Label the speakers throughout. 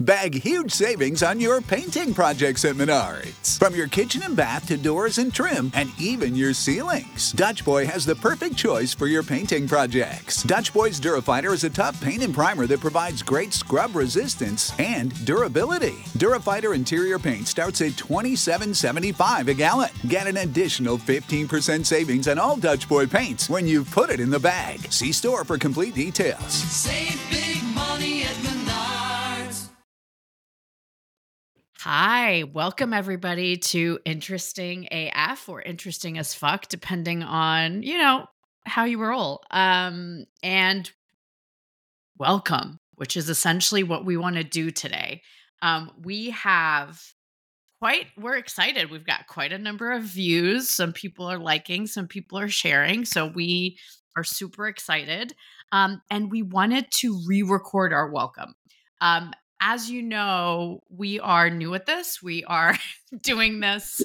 Speaker 1: Bag huge savings on your painting projects at Menards. From your kitchen and bath to doors and trim, and even your ceilings, Dutch Boy has the perfect choice for your painting projects. Dutch Boy's Durafighter is a tough paint and primer that provides great scrub resistance and durability. Durafighter interior paint starts at $27.75 a gallon. Get an additional 15% savings on all Dutch Boy paints when you put it in the bag. See store for complete details.
Speaker 2: Save big money at Menards.
Speaker 3: Hi, welcome everybody to Interesting AF or Interesting as Fuck, depending on, how you roll. And welcome, which is essentially what we want to do today. We're excited. We've got quite a number of views. Some people are liking, some people are sharing. So we are super excited. And we wanted to re-record our welcome. As you know, we are new at this. We are doing this,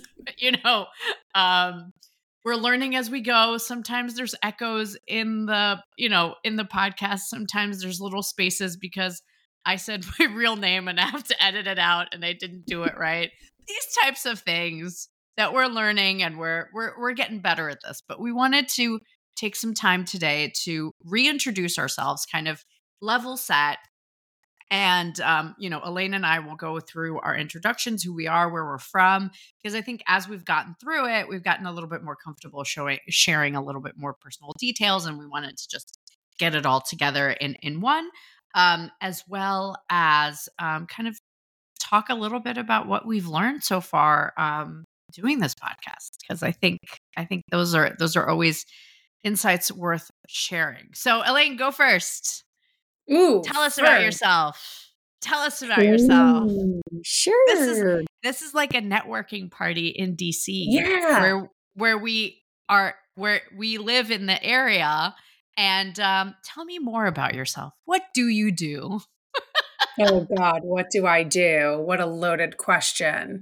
Speaker 3: we're learning as we go. Sometimes there's echoes in the podcast. Sometimes there's little spaces because I said my real name and I have to edit it out and I didn't do it right. These types of things that we're learning, and we're getting better at this. But we wanted to take some time today to reintroduce ourselves, kind of level set. And, Elaine and I will go through our introductions, who we are, where we're from, because I think as we've gotten through it, we've gotten a little bit more comfortable sharing a little bit more personal details. And we wanted to just get it all together in one, as well as kind of talk a little bit about what we've learned so far doing this podcast, because I think those are always insights worth sharing. So Elaine, go first.
Speaker 4: Ooh,
Speaker 3: Tell us about yourself. Tell us about yourself.
Speaker 4: Sure.
Speaker 3: This is like a networking party in DC.
Speaker 4: Yeah.
Speaker 3: Where we live in the area. And tell me more about yourself. What do you do?
Speaker 4: Oh God, what do I do? What a loaded question.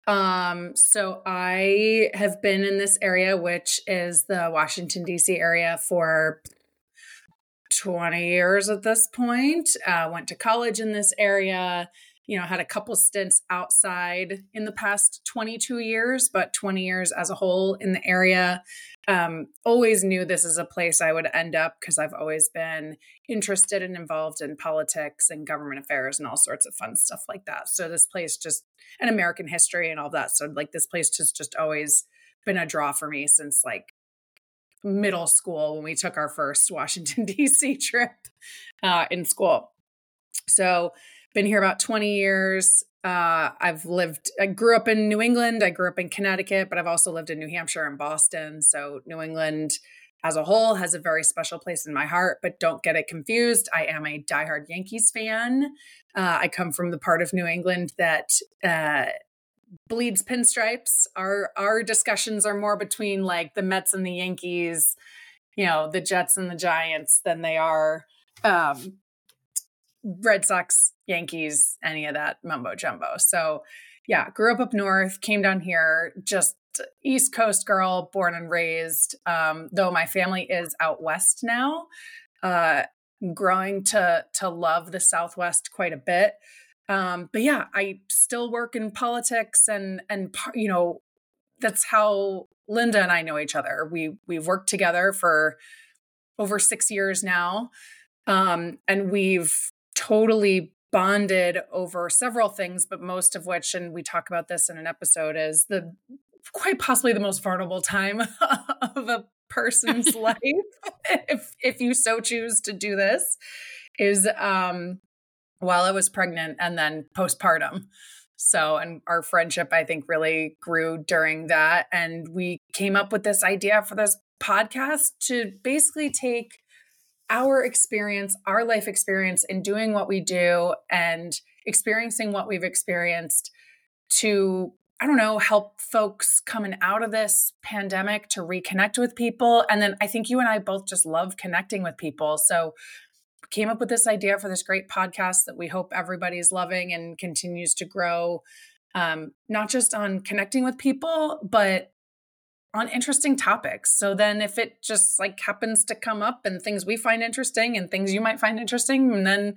Speaker 4: So I have been in this area, which is the Washington, D.C. area, for 20 years at this point. Went to college in this area, had a couple stints outside in the past 22 years, but 20 years as a whole in the area. Always knew this is a place I would end up because I've always been interested and involved in politics and government affairs and all sorts of fun stuff like that. So this place and American history and all that. So like this place has just always been a draw for me since like middle school when we took our first Washington, D.C. trip in school. So been here about 20 years. I grew up in New England. I grew up in Connecticut, but I've also lived in New Hampshire and Boston. So New England as a whole has a very special place in my heart, but don't get it confused. I am a diehard Yankees fan. I come from the part of New England that bleeds pinstripes. Our discussions are more between like the Mets and the Yankees, the Jets and the Giants than they are Red Sox, Yankees, any of that mumbo jumbo. So yeah, grew up north, came down here, just East Coast girl, born and raised, though my family is out west now, growing to love the Southwest quite a bit. But yeah, I still work in politics and that's how Linda and I know each other. We've worked together for over 6 years now. And we've totally bonded over several things, but most of which, and we talk about this in an episode, is quite possibly the most vulnerable time of a person's life, if you so choose to do this, is while I was pregnant and then postpartum. So, and our friendship, I think, really grew during that. And we came up with this idea for this podcast to basically take our experience, our life experience in doing what we do and experiencing what we've experienced to, help folks coming out of this pandemic to reconnect with people. And then I think you and I both just love connecting with people. So came up with this idea for this great podcast that we hope everybody's loving and continues to grow, not just on connecting with people, but on interesting topics. So then if it just like happens to come up and things we find interesting and things you might find interesting, and then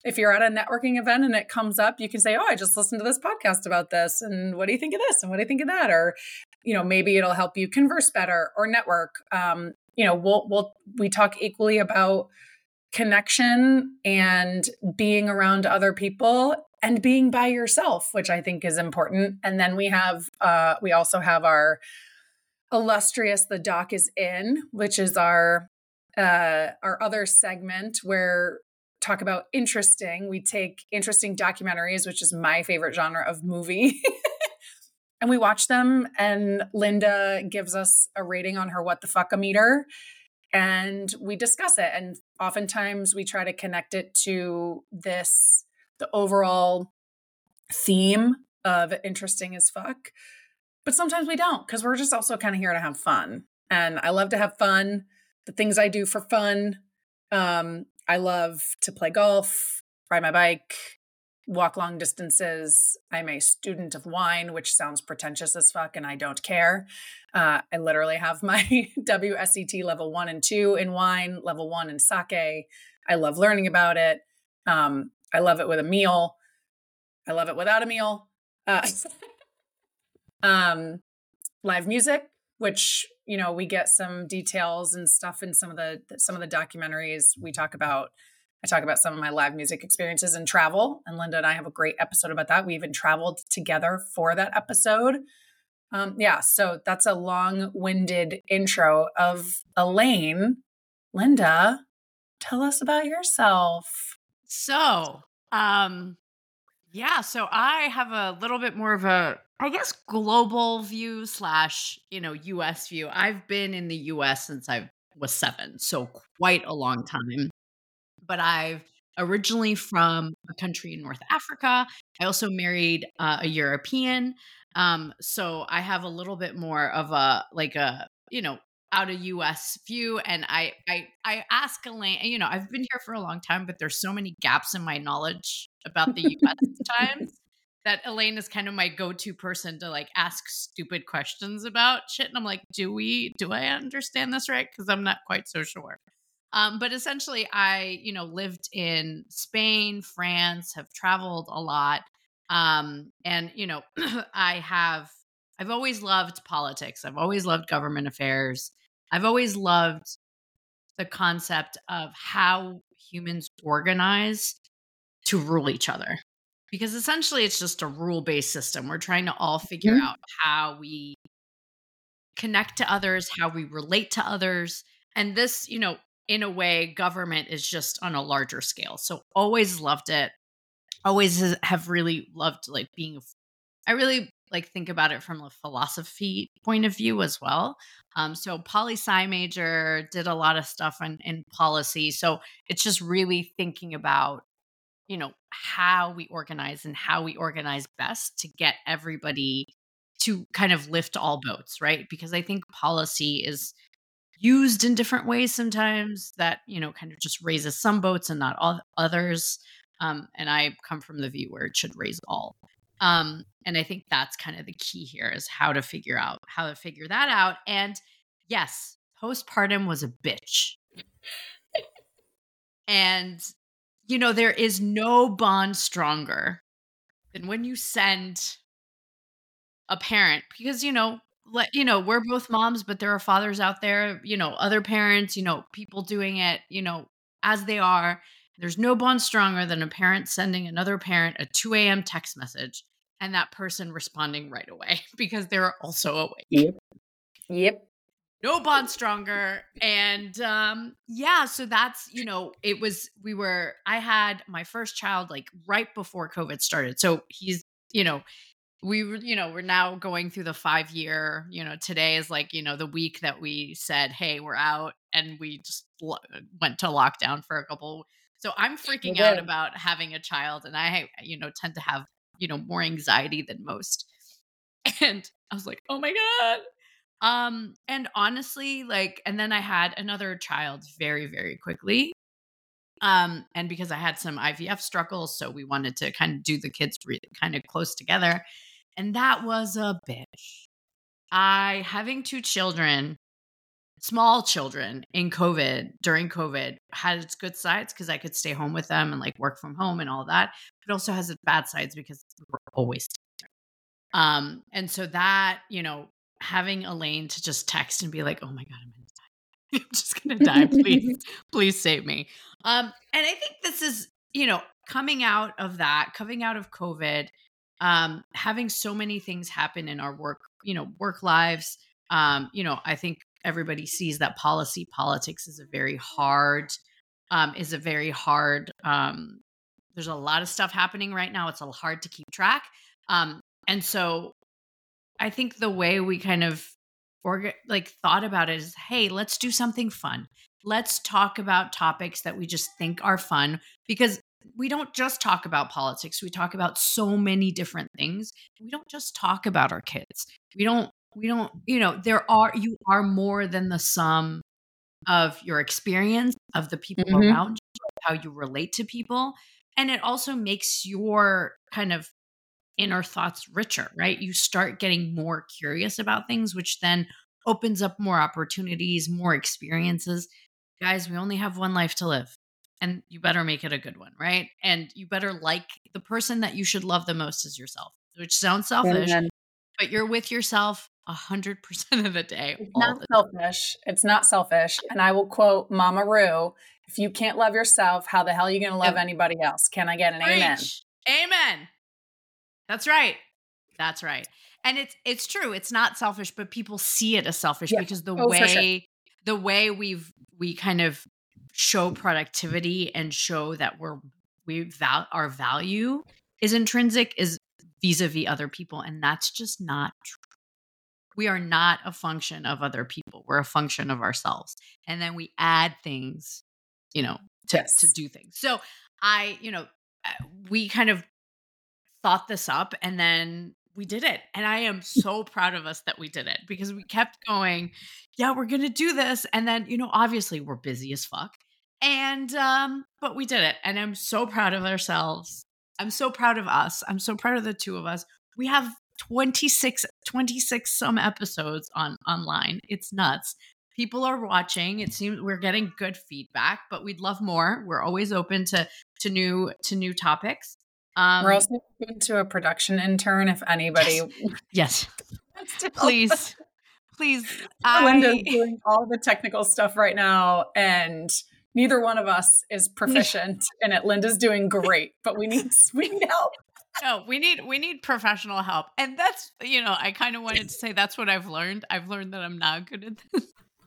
Speaker 4: if you're at a networking event and it comes up, you can say, oh, I just listened to this podcast about this. And what do you think of this? And what do you think of that? Or, maybe it'll help you converse better or network. We talk equally about connection and being around other people and being by yourself, which I think is important. And then we also have our illustrious The Doc is In, which is our other segment where talk about we take interesting documentaries, which is my favorite genre of movie. And we watch them, and Linda gives us a rating on her what the fuck-a-meter, and we discuss it. And oftentimes we try to connect it to the overall theme of interesting as fuck. But sometimes we don't, because we're just also kind of here to have fun. And I love to have fun. The things I do for fun. I love to play golf, ride my bike, walk long distances. I'm a student of wine, which sounds pretentious as fuck, and I don't care. I literally have my WSET level 1 and 2 in wine, level 1 in sake. I love learning about it. I love it with a meal. I love it without a meal. Live music, which, we get some details and stuff in some of the documentaries I talk about some of my live music experiences and travel, and Linda and I have a great episode about that. We even traveled together for that episode. So that's a long-winded intro of Elaine. Linda, tell us about yourself.
Speaker 3: So I have a little bit more of a, I guess, global view / US view. I've been in the US since I was 7, so quite a long time. But I've originally from a country in North Africa. I also married a European. So I have a little bit more of a out of US view. And I ask Elaine, I've been here for a long time, but there's so many gaps in my knowledge about the US times that Elaine is kind of my go-to person to ask stupid questions about shit. And I'm like, do I understand this right? Because I'm not quite so sure. But essentially I, lived in Spain, France, have traveled a lot. And, I've always loved politics. I've always loved government affairs. I've always loved the concept of how humans organize to rule each other. Because essentially it's just a rule-based system. We're trying to all figure out how we connect to others, how we relate to others. And this, in a way, government is just on a larger scale. So always loved it. Always have really loved I really think about it from a philosophy point of view as well. So poli-sci major, did a lot of stuff in policy. So it's just really thinking about, how we organize and how we organize best to get everybody to kind of lift all boats, right? Because I think policy is used in different ways sometimes that, kind of just raises some boats and not all others. And I come from the view where it should raise all. And I think that's kind of the key here is how to figure that out. And yes, postpartum was a bitch. And, there is no bond stronger than when you send a parent, because, we're both moms, but there are fathers out there, other parents, people doing it, as they are. There's no bond stronger than a parent sending another parent a 2 a.m. text message and that person responding right away because they're also awake.
Speaker 4: Yep.
Speaker 3: No bond stronger. And so that's, I had my first child right before COVID started. So he's, we're now going through the 5-year, today is the week that we said, hey, we're out, and we just went to lockdown for a couple. So I'm freaking out about having a child, and I, tend to have, more anxiety than most. And I was like, oh my God. And honestly, and then I had another child very, very quickly. And because I had some IVF struggles, so we wanted to kind of do the kids kind of close together. And that was a bitch. Having 2 children small children in COVID, during COVID, had its good sides because I could stay home with them and like work from home and all that. It also has its bad sides because we're always and so that, having Elaine to just text and be like, "Oh my God, I'm gonna die. I'm just gonna die. Please save me." And I think this is, coming out of COVID, having so many things happen in our work lives. I think everybody sees that politics is a very hard, there's a lot of stuff happening right now. It's a little hard to keep track. And so I think the way we kind of thought about it is, hey, let's do something fun. Let's talk about topics that we just think are fun, because we don't just talk about politics. We talk about so many different things. We don't just talk about our kids. We don't, you are more than the sum of your experience, of the people around you, how you relate to people. And it also makes your kind of inner thoughts richer, right? You start getting more curious about things, which then opens up more opportunities, more experiences. Guys, we only have one life to live, and you better make it a good one, right? And you better like the person that you should love the most is yourself, which sounds selfish, but you're with yourself 100% of the day.
Speaker 4: It's not selfish. It's not selfish. And I will quote Mama Roo: "If you can't love yourself, how the hell are you going to love anybody else?" Can I get an amen?
Speaker 3: Amen. That's right. That's right. And it's true. It's not selfish, but people see it as selfish because the way we kind of show productivity and show that our value is intrinsic is vis-a-vis other people. And that's just not true. We are not a function of other people. We're a function of ourselves. And then we add things, to do things. So we kind of thought this up, and then we did it. And I am so proud of us that we did it, because we kept going, yeah, we're going to do this. And then, obviously we're busy as fuck. And, but we did it. And I'm so proud of ourselves. I'm so proud of us. I'm so proud of the two of us. We have 26 some episodes online. It's nuts. People are watching. It seems we're getting good feedback, but we'd love more. We're always open to new topics.
Speaker 4: We're also open to a production intern if anybody.
Speaker 3: Yes. Please.
Speaker 4: Linda's doing all the technical stuff right now, and neither one of us is proficient in it. Linda's doing great, but we need help.
Speaker 3: No, we need professional help. And that's, I kind of wanted to say that's what I've learned. I've learned that I'm not good at this.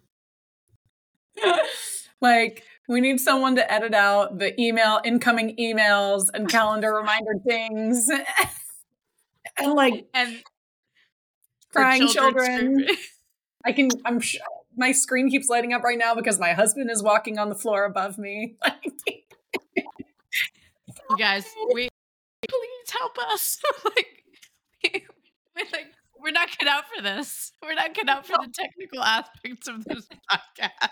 Speaker 4: We need someone to edit out the incoming emails and calendar reminder things. and crying children. I'm sure my screen keeps lighting up right now because my husband is walking on the floor above me.
Speaker 3: You guys, please help us. We're not cut out for this. We're not cut out for the technical aspects of this podcast.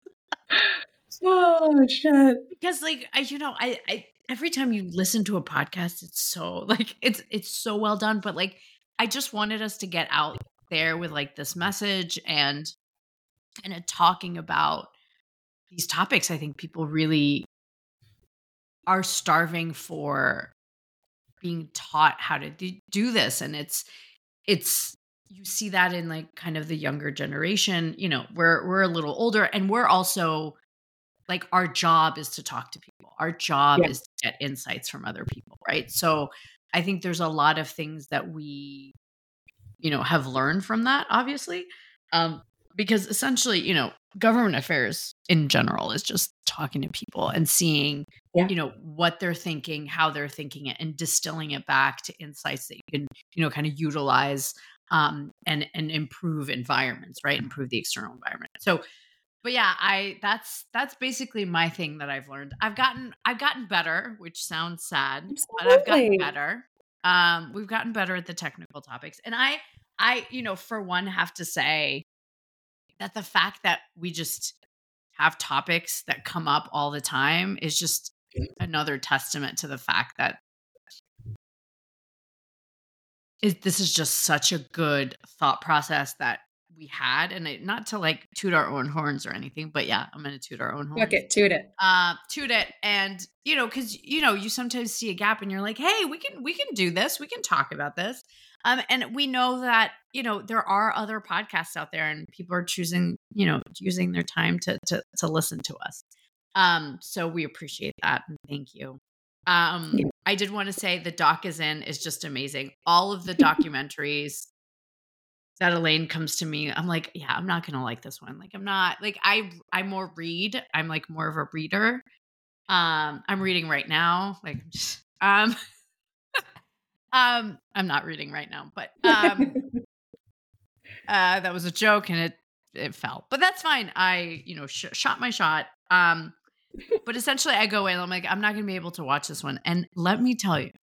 Speaker 4: Oh shit.
Speaker 3: Because I every time you listen to a podcast, it's so it's so well done. But I just wanted us to get out there with this message and talking about these topics. I think people really are starving for being taught how to do this. And it's you see that in kind of the younger generation. We're a little older, and we're also our job is to talk to people. Our job is to get insights from other people, right? So I think there's a lot of things that we, have learned from that, obviously, because essentially, government affairs in general is just talking to people and seeing, what they're thinking, how they're thinking it, and distilling it back to insights that you can, kind of utilize and improve environments, right? Improve the external environment. So, but yeah, that's basically my thing that I've learned. I've gotten better, which sounds sad, but I've gotten better. We've gotten better at the technical topics. And I, for one, have to say that the fact that we just have topics that come up all the time is just another testament to the fact that this is just such a good thought process that we had, and not to like toot our own horns or anything, but yeah, I'm going to toot our own horns.
Speaker 4: Fuck it, toot it.
Speaker 3: Toot it. And, cause you sometimes see a gap and you're like, hey, we can do this. We can talk about this. And we know that, there are other podcasts out there and people are choosing, using their time to listen to us. So we appreciate that. And thank you. I did want to say the Doc is In is just amazing. All of the documentaries that Elaine comes to me, I'm like, yeah, I'm not going to like this one. Like, I'm not like, I more read. I'm like more of a reader. I'm reading right now. Like, I'm not reading right now, but, that was a joke and it fell, but that's fine. I, shot my shot. But essentially I go in, I'm like, I'm not going to be able to watch this one. And let me tell you,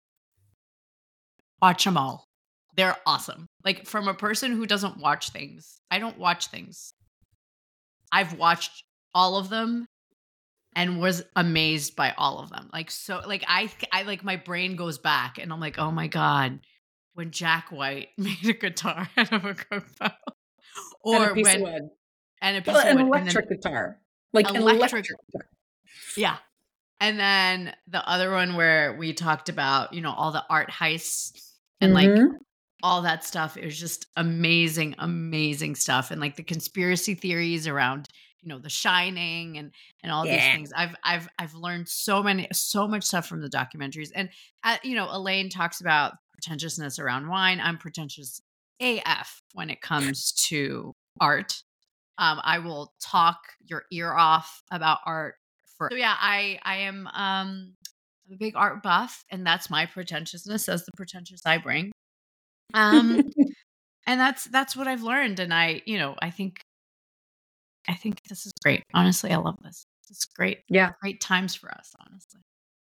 Speaker 3: watch them all. They're awesome. Like, from a person who doesn't watch things, I don't watch things. I've watched all of them and was amazed by all of them. Like, so like, I like, my brain goes back and I'm like, oh my God, when Jack White made a guitar out of a coke bottle. Or
Speaker 4: and a piece
Speaker 3: when,
Speaker 4: of wood.
Speaker 3: And a piece of wood.
Speaker 4: An electric guitar. Like electric guitar.
Speaker 3: Yeah. And then the other one where we talked about, all the art heists and like all that stuff. It was just amazing, amazing stuff. And like the conspiracy theories around, The Shining and all these things. I've learned so much stuff from the documentaries. And Elaine talks about pretentiousness around wine. I'm pretentious AF when it comes to art. I will talk your ear off about art. So yeah, I am a big art buff, and that's my pretentiousness. That's the pretentious I bring. And that's what I've learned. And I think this is great. Honestly, I love this. It's great.
Speaker 4: Yeah.
Speaker 3: Great times for us, honestly.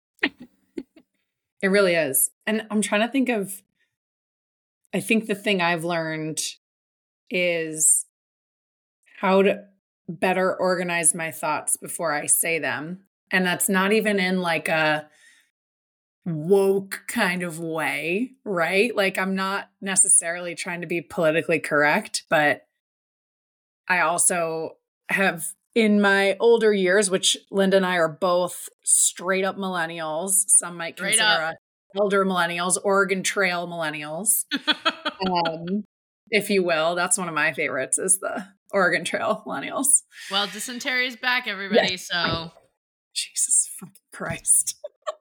Speaker 4: It really is. And I'm trying to think of, I think the thing I've learned is how to better organize my thoughts before I say them. And that's not even in like a woke kind of way, right? Like, I'm not necessarily trying to be politically correct, but I also have, in my older years, which Linda and I are both straight up millennials, some might consider us elder millennials, Oregon Trail millennials, if you will. That's one of my favorites, is the Oregon Trail millennials.
Speaker 3: Well, dysentery is back, everybody. Yes. So
Speaker 4: Jesus fucking Christ.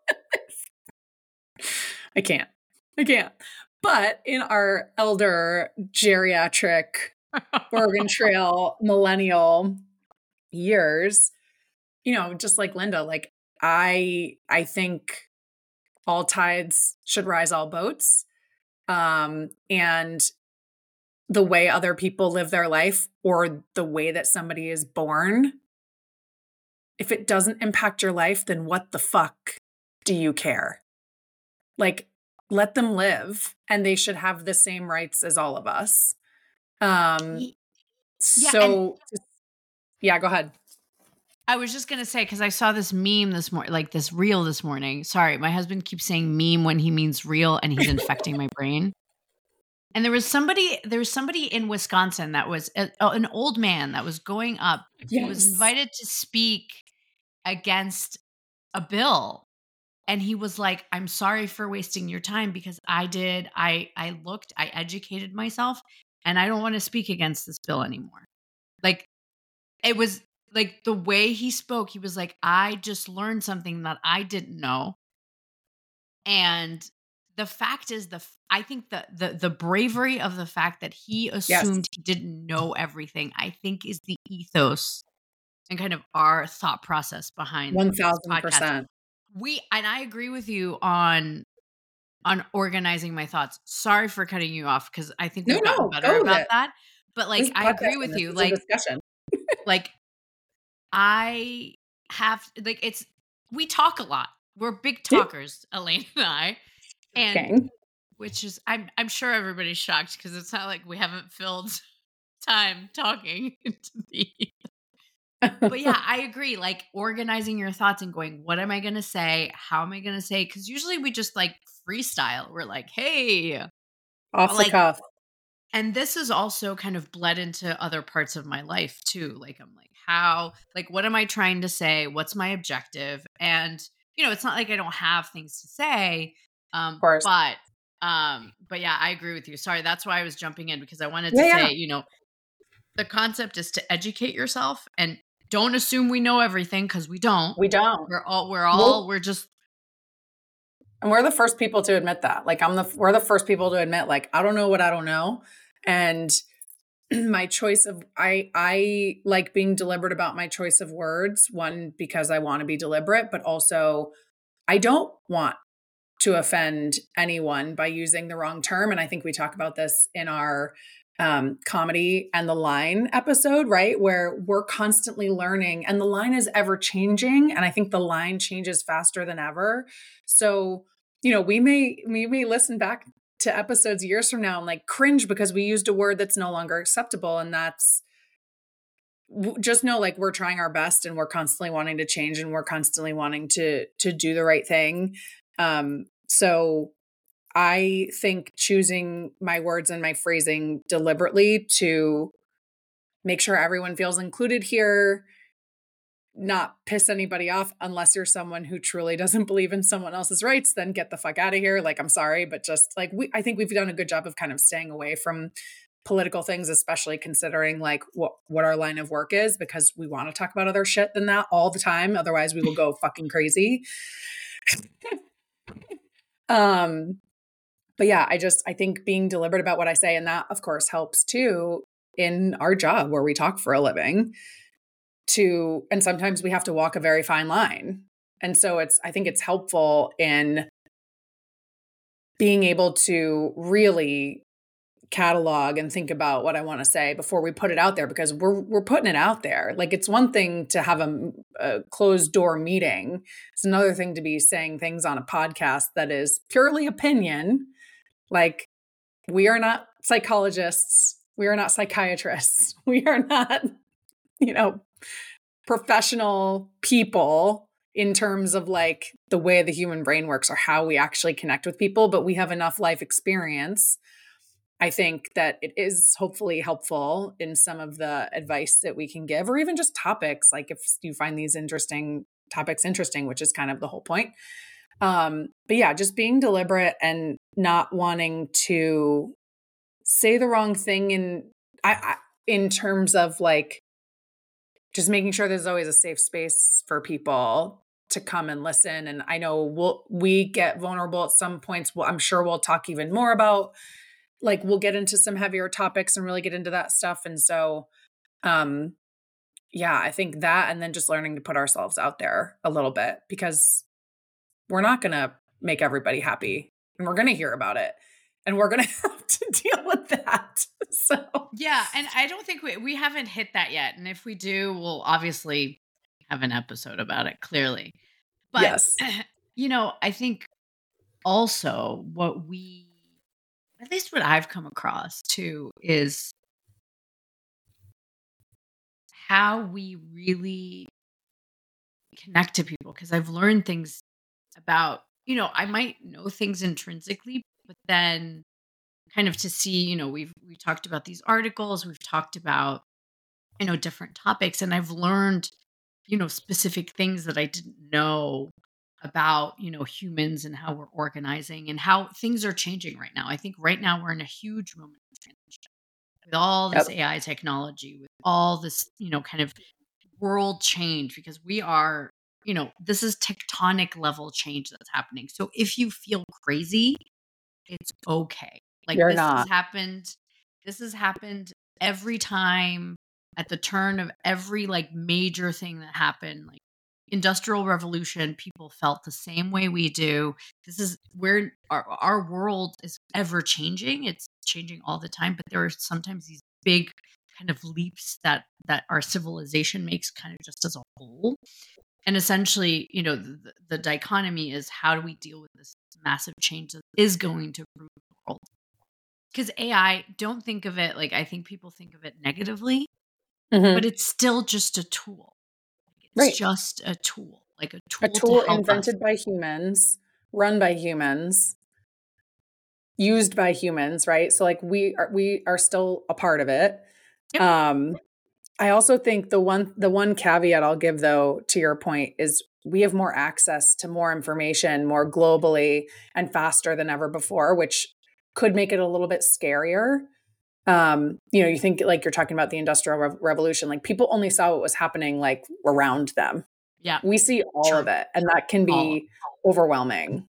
Speaker 4: I can't. But in our elder geriatric Oregon Trail millennial years, just like Linda, like I think all tides should rise all boats. And the way other people live their life, or the way that somebody is born, if it doesn't impact your life, then what the fuck do you care? Like, let them live, and they should have the same rights as all of us. Go ahead.
Speaker 3: I was just going to say, because I saw this meme this morning, like this reel this morning. Sorry, my husband keeps saying meme when he means real, and he's infecting my brain. And there was somebody in Wisconsin that was an old man that was going up.
Speaker 4: Yes.
Speaker 3: He was invited to speak against a bill. And he was like, I'm sorry for wasting your time, because I educated myself, and I don't want to speak against this bill anymore. Like, it was like the way he spoke, he was like, I just learned something that I didn't know. And the fact is, I think the bravery of the fact that he assumed he didn't know everything, I think, is the ethos and kind of our thought process behind
Speaker 4: 1,000%.
Speaker 3: And I agree with you on organizing my thoughts. Sorry for cutting you off, because I think we've gotten better about that. But like, I agree with you. Like, like I have, like, we talk a lot. We're big talkers, Elaine and I. And which is, I'm sure everybody's shocked, because it's not like we haven't filled time talking into the. But yeah, I agree. Like, organizing your thoughts and going, what am I going to say? How am I going to say? Because usually we just like freestyle. We're like, hey,
Speaker 4: off the cuff.
Speaker 3: And this is also kind of bled into other parts of my life too. Like, I'm like, how, like, what am I trying to say? What's my objective? And, it's not like I don't have things to say.
Speaker 4: Of course.
Speaker 3: But yeah, I agree with you. Sorry. That's why I was jumping in, because I wanted to
Speaker 4: Yeah.
Speaker 3: say, the concept is to educate yourself and don't assume we know everything, because we don't.
Speaker 4: We don't.
Speaker 3: We're just.
Speaker 4: And we're the first people to admit that. Like we're the first people to admit, like, I don't know what I don't know. And my choice of, I like being deliberate about my choice of words. One, because I want to be deliberate, but also I don't want to offend anyone by using the wrong term. And I think we talk about this in our comedy and the line episode, right? Where we're constantly learning and the line is ever changing. And I think the line changes faster than ever. So, we may listen back to episodes years from now and like cringe because we used a word that's no longer acceptable. And that's just know, like, we're trying our best and we're constantly wanting to change and we're constantly wanting to do the right thing. So I think choosing my words and my phrasing deliberately to make sure everyone feels included here, not piss anybody off, unless you're someone who truly doesn't believe in someone else's rights, then get the fuck out of here. Like, I'm sorry, but just like, I think we've done a good job of kind of staying away from political things, especially considering like what our line of work is, because we want to talk about other shit than that all the time. Otherwise we will go fucking crazy. But yeah, I think being deliberate about what I say, and that of course helps too in our job where we talk for a living, and sometimes we have to walk a very fine line. And so I think it's helpful in being able to really catalog and think about what I want to say before we put it out there, because we're putting it out there. Like, it's one thing to have a closed door meeting. It's another thing to be saying things on a podcast that is purely opinion. Like, we are not psychologists. We are not psychiatrists. We are not, professional people in terms of like the way the human brain works or how we actually connect with people. But we have enough life experience, I think, that it is hopefully helpful in some of the advice that we can give, or even just topics. Like, if you find these topics interesting, which is kind of the whole point. But yeah, just being deliberate and not wanting to say the wrong thing in terms of like, just making sure there's always a safe space for people to come and listen. And I know we get vulnerable at some points. I'm sure we'll talk even more about, like, we'll get into some heavier topics and really get into that stuff. And so, yeah, I think that, and then just learning to put ourselves out there a little bit, because we're not going to make everybody happy, and we're going to hear about it, and we're going to have to deal with that. So
Speaker 3: yeah. And I don't think we haven't hit that yet. And if we do, we'll obviously have an episode about it, clearly. But,
Speaker 4: yes.
Speaker 3: I think also at least what I've come across too, is how we really connect to people. Because I've learned things about, I might know things intrinsically, but then kind of to see, we talked about these articles, we've talked about, different topics, and I've learned, specific things that I didn't know about, humans and how we're organizing and how things are changing right now. I think right now we're in a huge moment of transition with all this AI technology, with all this, kind of world change, because we are, this is tectonic level change that's happening. So if you feel crazy, it's okay. Like,
Speaker 4: You're
Speaker 3: this
Speaker 4: not.
Speaker 3: This has happened every time, at the turn of every like major thing that happened, like Industrial Revolution. People felt the same way we do. This is where our world is ever changing. It's changing all the time, but there are sometimes these big kind of leaps that our civilization makes, kind of just as a whole. And essentially, the dichotomy is, how do we deal with this massive change that is going to ruin the world? Because AI, don't think of it like, I think people think of it negatively, but it's still just a tool. It's just a tool, like a tool
Speaker 4: to help
Speaker 3: invented
Speaker 4: by humans, run by humans, used by humans, right? So like we are still a part of it.
Speaker 3: Yep.
Speaker 4: I also think the one caveat I'll give though to your point is we have more access to more information more globally and faster than ever before, which could make it a little bit scarier. You think like you're talking about the Industrial Revolution, like people only saw what was happening like around them.
Speaker 3: Yeah.
Speaker 4: We see all of it, and that can be overwhelming.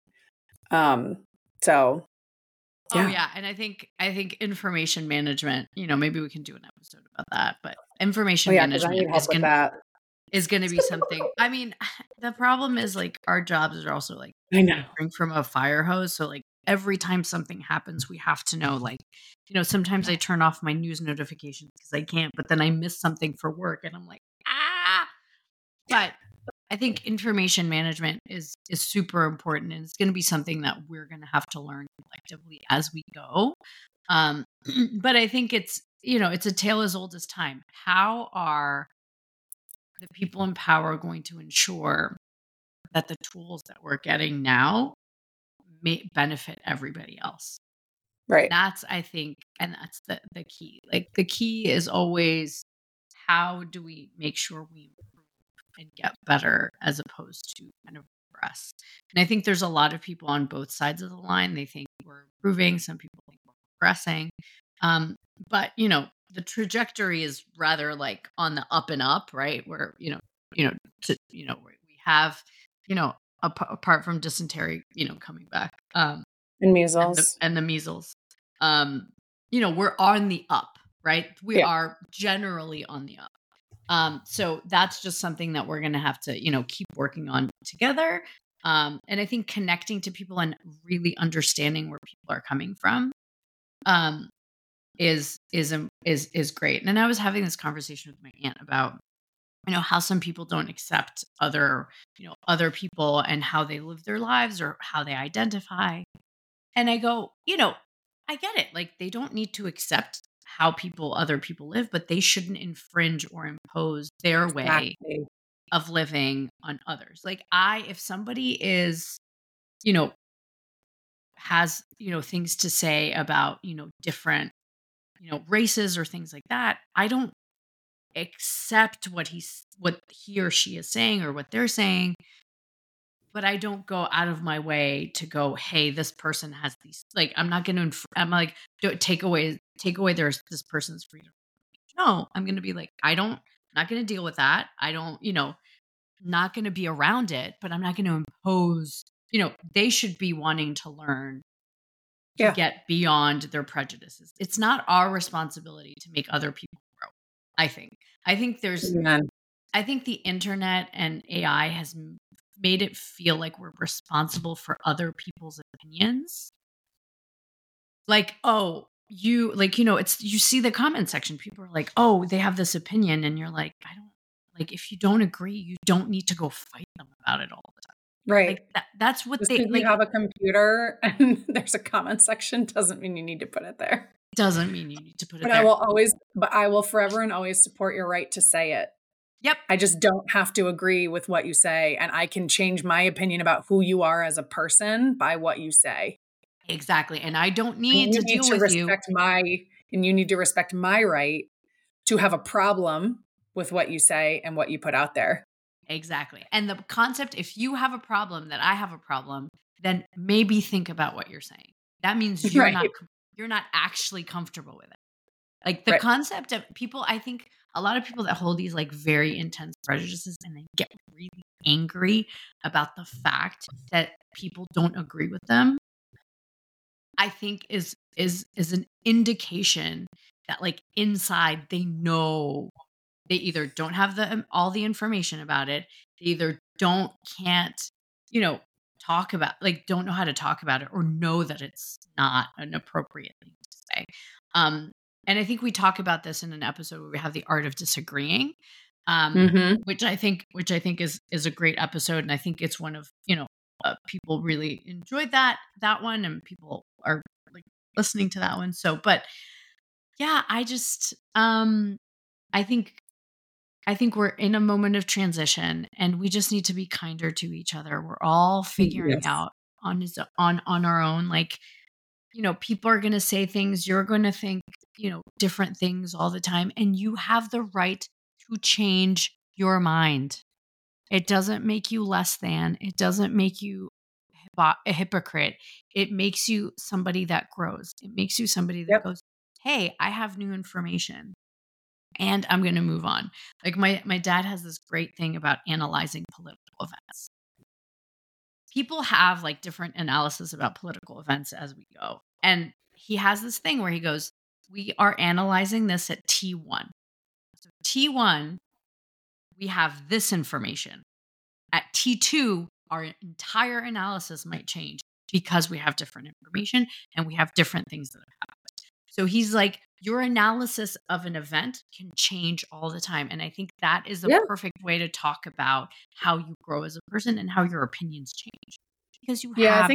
Speaker 4: So
Speaker 3: Oh yeah, and I think information management, maybe we can do an episode about that, but information management is going to be something. I mean, the problem is like our jobs are also like
Speaker 4: I know.
Speaker 3: drink from a fire hose, so like every time something happens, we have to know like, sometimes I turn off my news notifications because I can't, but then I miss something for work and I'm like, but I think information management is super important, and it's going to be something that we're going to have to learn collectively as we go. But I think it's a tale as old as time. How are the people in power going to ensure that the tools that we're getting now may benefit everybody else?
Speaker 4: Right.
Speaker 3: That's, I think, and that's the key. Like the key is always, how do we make sure we and get better as opposed to kind of progress. And I think there's a lot of people on both sides of the line. They think we're improving. Some people think we're progressing. But the trajectory is rather like on the up and up, right? Where, we have, apart from dysentery, coming back,
Speaker 4: and measles
Speaker 3: and the measles, we're on the up, right? We are generally on the up. So that's just something that we're going to have to, keep working on together. And I think connecting to people and really understanding where people are coming from, is great. And I was having this conversation with my aunt about, how some people don't accept other people and how they live their lives or how they identify. And I go, I get it. Like they don't need to accept how other people live, but they shouldn't infringe or impose their way of living on others. Like if somebody is, has, things to say about, different, races or things like that, I don't accept what he or she is saying or what they're saying, but I don't go out of my way to go, hey, this person has these, like, I'm not going to, I'm like, don't take away this person's freedom. No, I'm going to be like, I'm not going to deal with that. I don't, not going to be around it, but I'm not going to impose, they should be wanting to learn to get beyond their prejudices. It's not our responsibility to make other people grow. I think I think the internet and AI has made it feel like we're responsible for other people's opinions. Like, you see the comment section, people are like, oh, they have this opinion. And you're like, if you don't agree, you don't need to go fight them about it all the time.
Speaker 4: Right.
Speaker 3: Like that's what
Speaker 4: just
Speaker 3: they
Speaker 4: like. You have a computer and there's a comment section doesn't mean you need to put it there.
Speaker 3: Doesn't mean you need to put it
Speaker 4: there. I will forever and always support your right to say it.
Speaker 3: Yep.
Speaker 4: I just don't have to agree with what you say. And I can change my opinion about who you are as a person by what you say.
Speaker 3: Exactly. And I don't need to deal with you.
Speaker 4: And you need to respect my right to have a problem with what you say and what you put out there.
Speaker 3: Exactly. And the concept, if you have a problem that I have a problem, then maybe think about what you're saying. That means you're not actually comfortable with it. Like the concept of people, I think a lot of people that hold these like very intense prejudices and they get really angry about the fact that people don't agree with them, I think is an indication that like inside they know they either don't have all the information about it, they either can't, talk about, like don't know how to talk about it or know that it's not an appropriate thing to say. And I think we talk about this in an episode where we have the art of disagreeing, which I think is a great episode. And I think it's one of, people really enjoyed that one and people are like listening to that one. So, but yeah, I just, I think we're in a moment of transition and we just need to be kinder to each other. We're all figuring out on our own. Like people are going to say things, you're going to think, different things all the time. And you have the right to change your mind. It doesn't make you less than. It doesn't make you a hypocrite. It makes you somebody that grows. It makes you somebody that goes, hey, I have new information and I'm going to move on. Like my dad has this great thing about analyzing political events. People have like different analysis about political events as we go. And he has this thing where he goes, we are analyzing this at T1. So T1, we have this information. At T2, our entire analysis might change because we have different information and we have different things that have happened. So he's like, your analysis of an event can change all the time. And I think that is the perfect way to talk about how you grow as a person and how your opinions change. Because you have...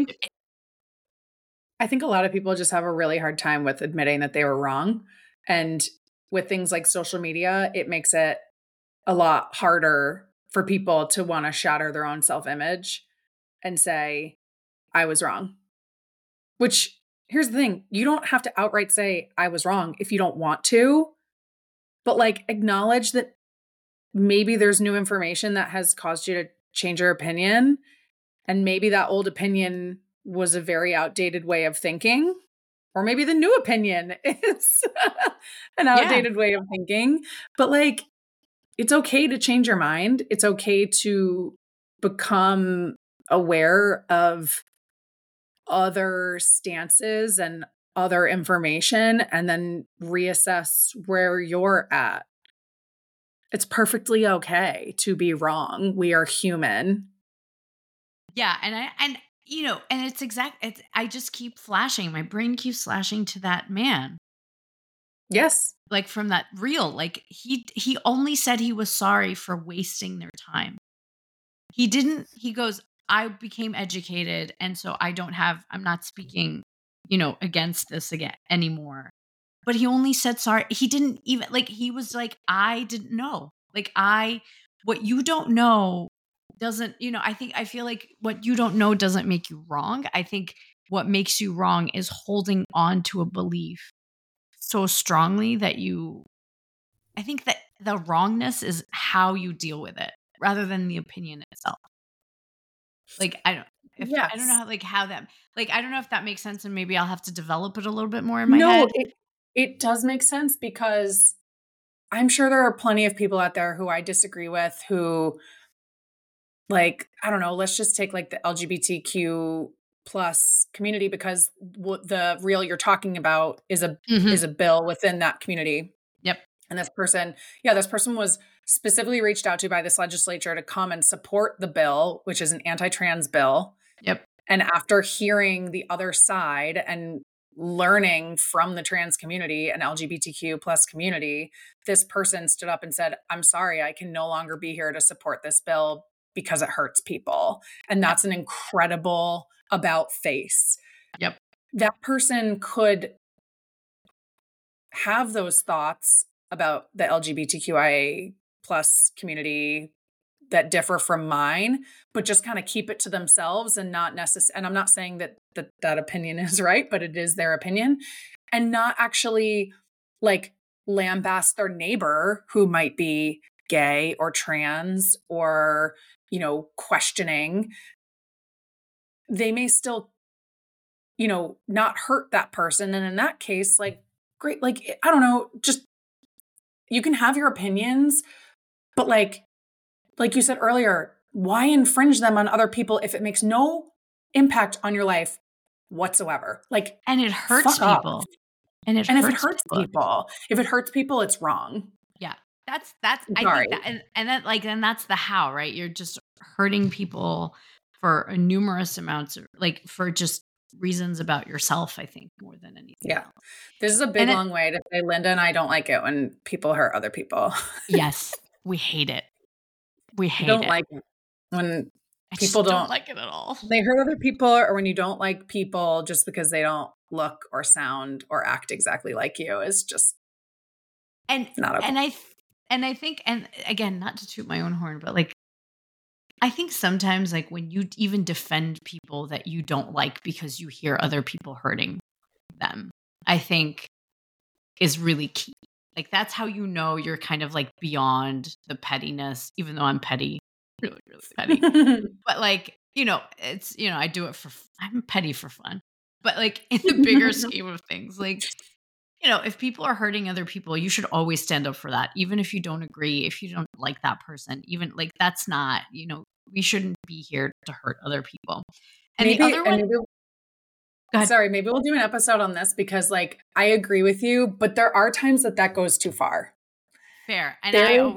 Speaker 4: I think a lot of people just have a really hard time with admitting that they were wrong. And with things like social media, it makes it a lot harder for people to want to shatter their own self-image and say, I was wrong. Which, here's the thing, you don't have to outright say, I was wrong if you don't want to. But like, acknowledge that maybe there's new information that has caused you to change your opinion. And maybe that old opinion was a very outdated way of thinking. Or maybe the new opinion is an outdated way of thinking. But like, it's okay to change your mind. It's okay to become aware of other stances and other information and then reassess where you're at. It's perfectly okay to be wrong. We are human.
Speaker 3: Yeah. And I just keep flashing. My brain keeps flashing to that man.
Speaker 4: Yes.
Speaker 3: Like from that reel, like he only said he was sorry for wasting their time. He goes, I became educated. And so I'm not speaking, against this again anymore. But he only said sorry. He didn't even he was like, I didn't know. What you don't know doesn't, I feel like what you don't know doesn't make you wrong. I think what makes you wrong is holding on to a belief so strongly that I think that the wrongness is how you deal with it rather than the opinion itself. I don't know I don't know if that makes sense, and maybe I'll have to develop it a little bit more in my head.
Speaker 4: It does make sense, because I'm sure there are plenty of people out there who I disagree with who, I don't know, let's just take the LGBTQ plus community, because the reel you're talking about is a bill within that community.
Speaker 3: Yep.
Speaker 4: And this person was specifically reached out to by this legislature to come and support the bill, which is an anti-trans bill.
Speaker 3: Yep.
Speaker 4: And after hearing the other side and learning from the trans community and LGBTQ plus community, this person stood up and said, I'm sorry, I can no longer be here to support this bill because it hurts people. And that's an incredible about face.
Speaker 3: Yep.
Speaker 4: That person could have those thoughts about the LGBTQIA plus community that differ from mine, but just kind of keep it to themselves and not necessarily, and I'm not saying that opinion is right, but it is their opinion, and not actually lambast their neighbor who might be gay or trans or, questioning. They may still, not hurt that person. And in that case, great, I don't know, just, you can have your opinions, but like you said earlier, why infringe them on other people if it makes no impact on your life whatsoever?
Speaker 3: And it hurts people. And if it
Speaker 4: hurts people, it's wrong.
Speaker 3: Yeah. That's I think that, and that's the how, right? You're just hurting people for numerous amounts of for just reasons about yourself, I think, more than anything.
Speaker 4: Yeah. This is a big long way to say Linda and I don't like it when people hurt other people.
Speaker 3: Yes. We hate it. We hate
Speaker 4: don't like it when people
Speaker 3: don't like it at all.
Speaker 4: They hurt other people, or when you don't like people just because they don't look or sound or act exactly like you is just not okay.
Speaker 3: And I think, and again, not to toot my own horn, but I think sometimes when you even defend people that you don't like because you hear other people hurting them, I think is really key. Like that's how you know you're kind of like beyond the pettiness, even though I'm petty, really, really petty. But like, it's, I do it I'm petty for fun. But like in the bigger scheme of things, like, if people are hurting other people, you should always stand up for that. Even if you don't agree, if you don't like that person, even like that's not, we shouldn't be here to hurt other people. And the other one, go ahead.
Speaker 4: Sorry, maybe we'll do an episode on this because like I agree with you, but there are times that goes too far.
Speaker 3: Fair. And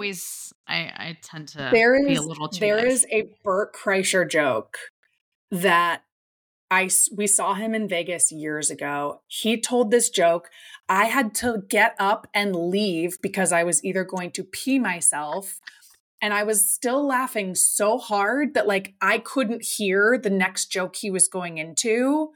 Speaker 3: I tend to be a little too
Speaker 4: There
Speaker 3: nice.
Speaker 4: is a Bert Kreischer joke that we saw him in Vegas years ago. He told this joke. I had to get up and leave because I was either going to pee myself, and I was still laughing so hard that like I couldn't hear the next joke he was going into.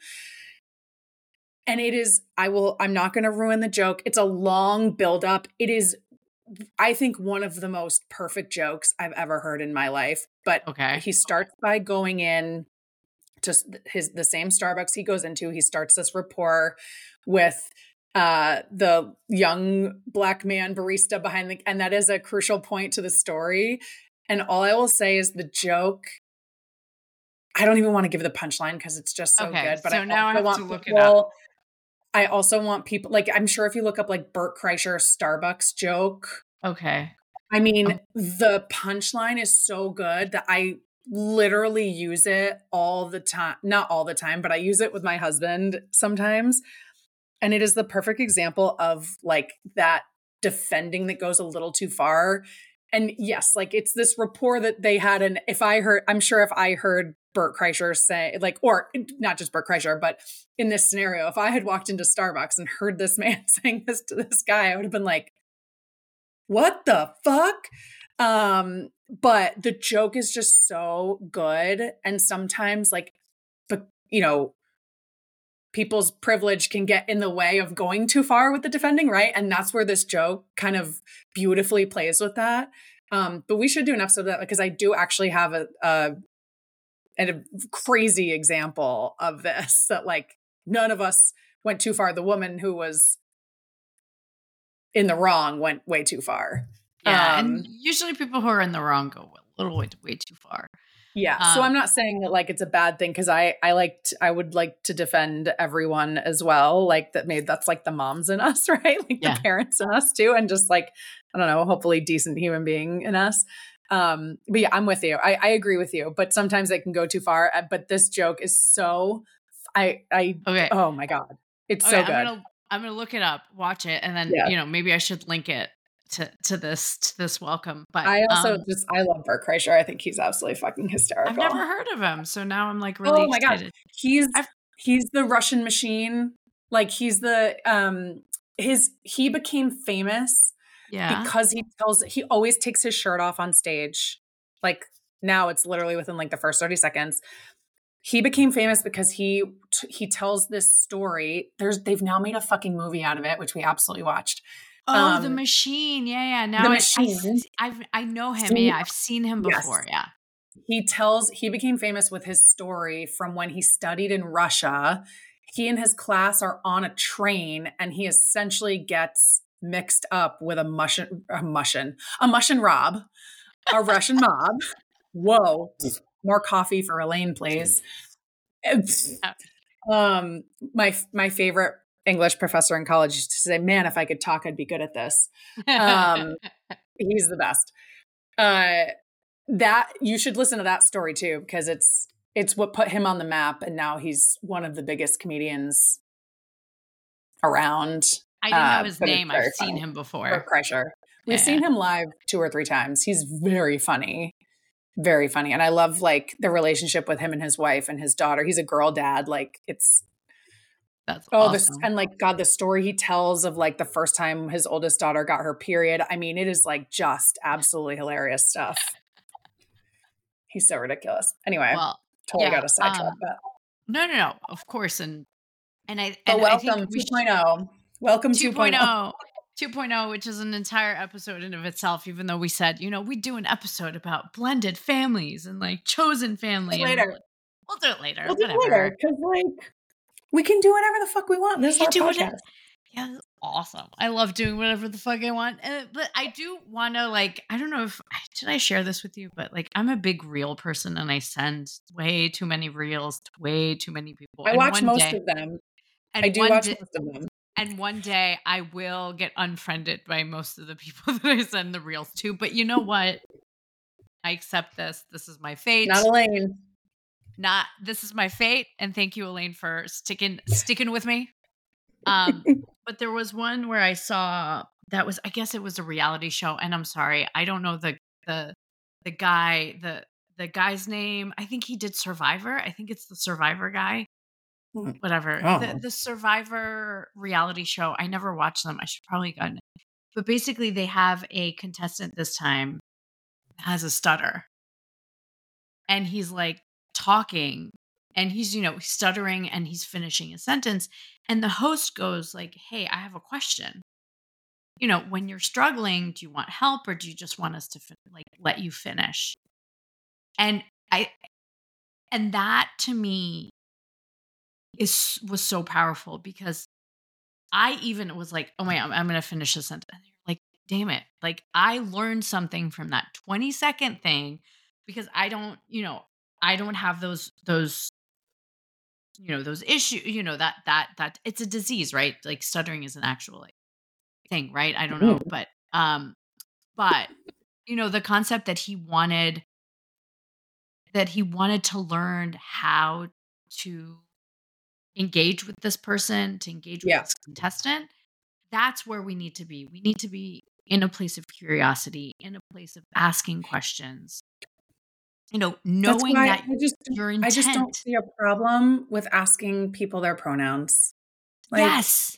Speaker 4: And I'm not going to ruin the joke. It's a long buildup. It is, I think, one of the most perfect jokes I've ever heard in my life. But he starts by going in to the same Starbucks he goes into. He starts this rapport with the young Black man barista behind and that is a crucial point to the story. And all I will say is the joke, I don't even want to give the punchline because it's just so good. But
Speaker 3: so now I have to look it
Speaker 4: up.
Speaker 3: up.
Speaker 4: I also want people, like, I'm sure if you look up like Bert Kreischer Starbucks joke.
Speaker 3: Okay.
Speaker 4: I mean, the punchline is so good that I literally use it all the time. Not all the time, but I use it with my husband sometimes. And it is the perfect example of like that defending that goes a little too far. And yes, like it's this rapport that they had. And I'm sure if I heard Bert Kreischer say like, or not just Bert Kreischer, but in this scenario, if I had walked into Starbucks and heard this man saying this to this guy, I would have been like, what the fuck? But the joke is just so good. And sometimes like, but people's privilege can get in the way of going too far with the defending, right? And that's where this joke kind of beautifully plays with that. But we should do an episode of that because I do actually have a crazy example of this that like none of us went too far. The woman who was in the wrong went way too far.
Speaker 3: Yeah, and usually people who are in the wrong go a little way too far.
Speaker 4: Yeah. So I'm not saying that like it's a bad thing because I would like to defend everyone as well. Like that's like the moms in us, right? Like the parents in us too. And just like, I don't know, hopefully decent human being in us. But yeah, I'm with you. I agree with you, but sometimes it can go too far. But this joke is so, oh my God. It's so good.
Speaker 3: I'm going to look it up, watch it. And then, maybe I should link it to this welcome. But
Speaker 4: I also I love Bert Kreischer. I think he's absolutely fucking hysterical.
Speaker 3: I've never heard of him. So now I'm like really excited.
Speaker 4: God. He's the Russian machine. Like he's he became famous because he always takes his shirt off on stage. Like now it's literally within like the first 30 seconds. He became famous because he tells this story. They've now made a fucking movie out of it, which we absolutely watched.
Speaker 3: Oh, The Machine. Yeah. Now
Speaker 4: The Machine.
Speaker 3: I know him. Yeah, I've seen him before. Yeah.
Speaker 4: He became famous with his story from when he studied in Russia. He and his class are on a train and he essentially gets mixed up with a Russian mob. Whoa. More coffee for Elaine, please. My favorite English professor in college used to say, man, if I could talk, I'd be good at this. He's the best. That you should listen to that story too, because it's what put him on the map. And now he's one of the biggest comedians around.
Speaker 3: I didn't know his name. I've seen him before.
Speaker 4: Bert Kreischer. We've seen him live 2 or 3 times. He's very funny. Very funny. And I love like the relationship with him and his wife and his daughter. He's a girl dad. Like
Speaker 3: that's awesome.
Speaker 4: And like, God, the story he tells of like the first time his oldest daughter got her period. I mean, it is like just absolutely hilarious stuff. He's so ridiculous. Anyway, totally got a sidetrack.
Speaker 3: No. Of course. And
Speaker 4: welcome 2.0. Welcome 2.0.
Speaker 3: 2.0, which is an entire episode in of itself, even though we said, we do an episode about blended families and like chosen family.
Speaker 4: Later.
Speaker 3: We'll do it later.
Speaker 4: We'll do it later because like We can do whatever the fuck we want. This is
Speaker 3: You
Speaker 4: our
Speaker 3: do
Speaker 4: podcast.
Speaker 3: whatever. Yeah, that's awesome. I love doing whatever the fuck I want. But I do want to, like, I don't know if, did I share this with you? But like, I'm a big reel person and I send way too many reels to way too many people.
Speaker 4: I
Speaker 3: And
Speaker 4: watch
Speaker 3: one
Speaker 4: most
Speaker 3: day-
Speaker 4: of them.
Speaker 3: and
Speaker 4: I do
Speaker 3: one
Speaker 4: watch
Speaker 3: day-
Speaker 4: most of them.
Speaker 3: And one day I will get unfriended by most of the people that I send the reels to. But you know what? I accept this. This is my fate.
Speaker 4: Not Elaine.
Speaker 3: This is my fate. And thank you, Elaine, for sticking with me. But there was one where I saw that was, I guess it was a reality show. And I'm sorry, I don't know the guy's name. I think he did Survivor. I think it's the Survivor guy. Whatever.
Speaker 4: Oh.
Speaker 3: The Survivor reality show. I never watched them. I should probably gotten it. But basically they have a contestant this time that has a stutter. And he's like talking and he's, stuttering and he's finishing a sentence. And the host goes like, "Hey, I have a question. When you're struggling, do you want help or do you just want us to let you finish?" And that to me was so powerful because I even was like, "Oh my, I'm going to finish this sentence." And you're like, damn it. Like I learned something from that 20-second thing because I don't have those issues, that it's a disease, right? Like stuttering is an actual thing, right? I don't know. But the concept that he wanted to learn how to engage with this person, to engage with this contestant, that's where we need to be. We need to be in a place of curiosity, in a place of asking questions, knowing that your intent.
Speaker 4: I just don't see a problem with asking people their pronouns. Like,
Speaker 3: yes.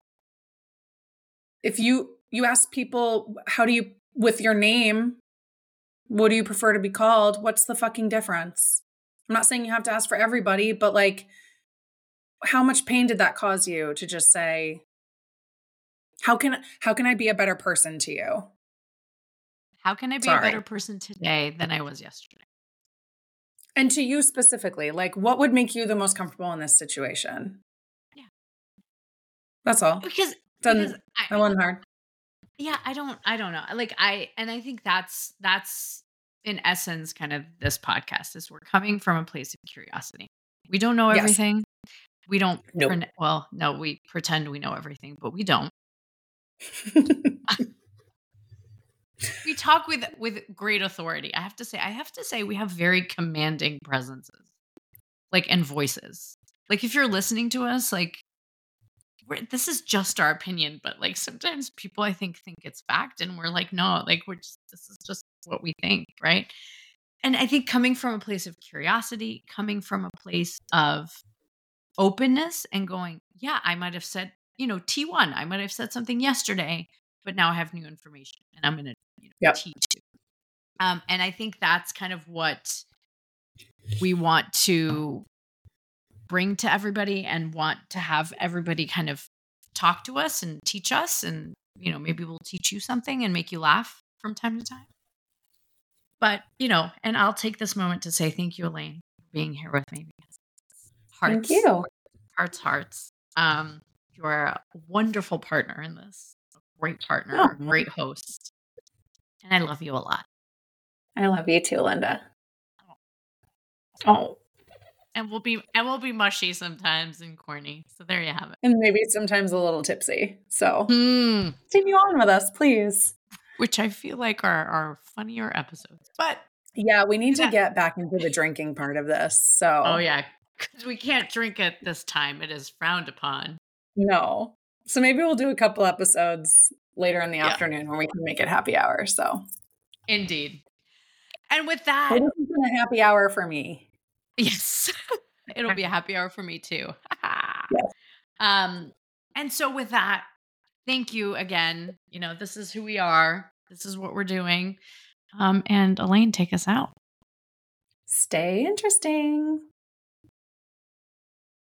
Speaker 4: If you ask people, with your name, what do you prefer to be called? What's the fucking difference? I'm not saying you have to ask for everybody, but like, how much pain did that cause you to just say, how can I be a better person to you?
Speaker 3: How can I be a better person today than I was yesterday?
Speaker 4: And to you specifically, like what would make you the most comfortable in this situation?
Speaker 3: Yeah.
Speaker 4: That's all.
Speaker 3: Because
Speaker 4: that wasn't hard.
Speaker 3: Yeah, I don't know. Like I think that's in essence kind of this podcast is we're coming from a place of curiosity. We don't know everything. Yes. We don't.
Speaker 4: Nope.
Speaker 3: We pretend we know everything, but we don't. We talk with great authority. I have to say we have very commanding presences, and voices. Like if you're listening to us, this is just our opinion, but sometimes people I think it's fact, and we're like, no, this is just what we think, right? And I think coming from a place of curiosity, coming from a place of openness and going, yeah, I might have said, T1, I might have said something yesterday, but now I have new information and I'm going to teach you. And I think that's kind of what we want to bring to everybody and want to have everybody kind of talk to us and teach us. And, maybe we'll teach you something and make you laugh from time to time. But, and I'll take this moment to say thank you, Elaine, for being here with me.
Speaker 4: Thank you.
Speaker 3: Hearts. You are a wonderful partner in this. A great partner, great host. And I love you a lot.
Speaker 4: I love you too, Linda. Oh.
Speaker 3: And we'll be mushy sometimes and corny. So there you have it.
Speaker 4: And maybe sometimes a little tipsy. So continue on with us, please.
Speaker 3: Which I feel like are funnier episodes. But
Speaker 4: yeah, we need to get back into the drinking part of this. So
Speaker 3: oh yeah. Because we can't drink at this time. It is frowned upon.
Speaker 4: No. So maybe we'll do a couple episodes later in the afternoon when we can make it happy hour. So
Speaker 3: indeed. And with that,
Speaker 4: this has been a happy hour for me.
Speaker 3: Yes. It'll be a happy hour for me too.
Speaker 4: Yes.
Speaker 3: And so with that, thank you again. This is who we are. This is what we're doing. And Elaine, take us out.
Speaker 4: Stay interesting.